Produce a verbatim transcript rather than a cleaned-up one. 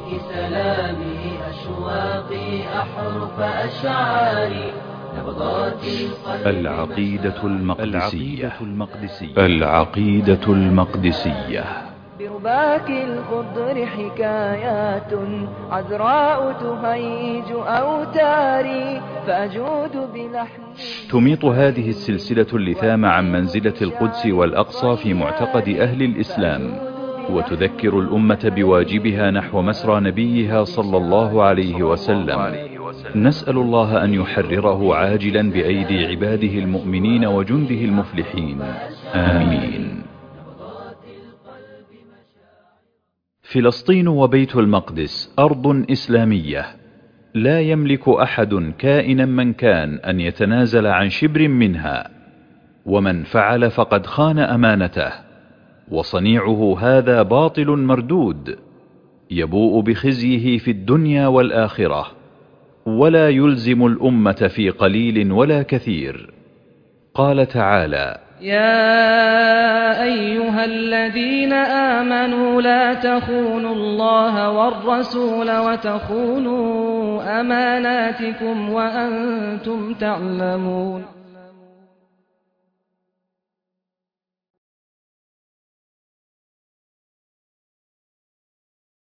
سلامي أشواقي أحرف أشعاري نبضات القلب. العقيدة المقدسية العقيدة المقدسية برباك الخضر حكايات عذراء تهيج أوتاري فأجود بلحن. تميط هذه السلسلة اللثام عن منزلة القدس والأقصى في معتقد أهل الإسلام، وتذكر الأمة بواجبها نحو مسرى نبيها صلى الله عليه وسلم. نسأل الله أن يحرره عاجلا بأيدي عباده المؤمنين وجنده المفلحين، آمين. فلسطين وبيت المقدس أرض إسلامية، لا يملك أحد كائنا من كان أن يتنازل عن شبر منها، ومن فعل فقد خان أمانته، وصنيعه هذا باطل مردود يبوء بخزيه في الدنيا والآخرة، ولا يلزم الأمة في قليل ولا كثير. قال تعالى: يا أيها الذين آمنوا لا تخونوا الله والرسول وتخونوا أماناتكم وأنتم تعلمون.